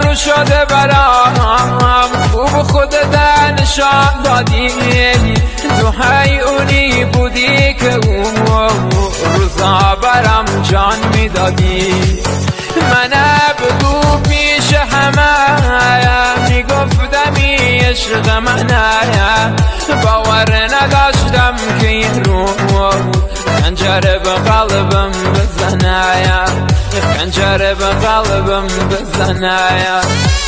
رو شده برام، خوب خودت نشان دادی، تو حیونی بودی که اون روزا برام جان میدادی. من بگو پیش همه میگفتمی عشق منه، باور نداشتم که این رو خنجر به قلبم بزنه، خنجر به قلبم بزنه.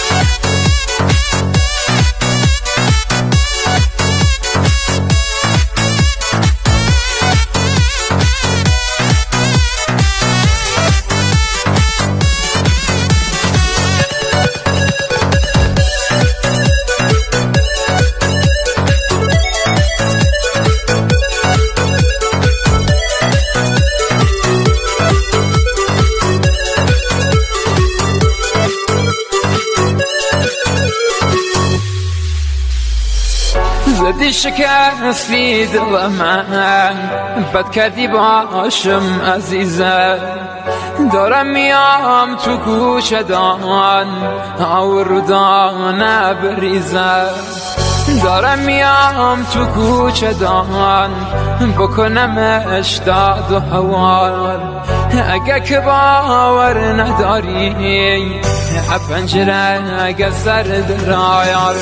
زدی شکستی دل من، بد کردی باشم عزیزم، دارم میام تو گوشه دان آوردانه بریزم، دارم میام تو کوچه دان بکنمش داد و هوار. اگه که باور نداری پنجره اگه سرد رایار،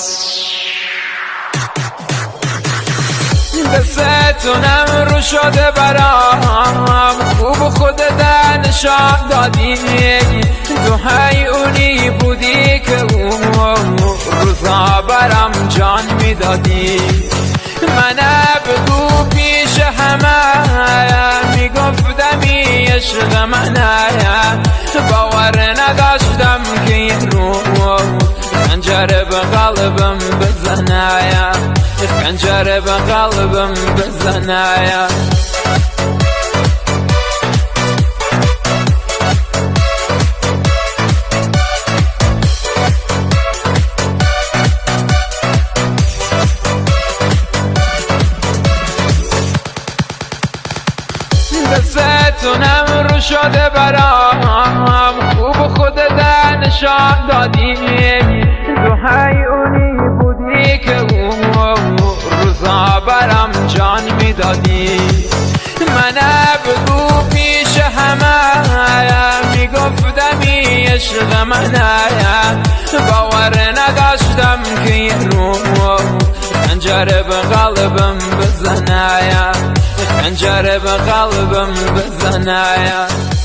دستتونم رو شده برام، خوب خودت نشان دادی، تو حیونی بودی که اون روزا برام جان میدادی. من بگو پیش همه میگفتمی عشق منه، باور نداشتم که این رو خنجر به قلبم بزنه، خنجر به قلبم بزنه. دستتونم رو شده برام، خوب خودت نشان دادی، تو حیونی بودی که اون روزا برام جان میدادی. من بگو پیش همه میگفتمی عشق منه، باور نداشتم که این رو خنجر به قلبم بزنه، خنجر به قلبم بزنه.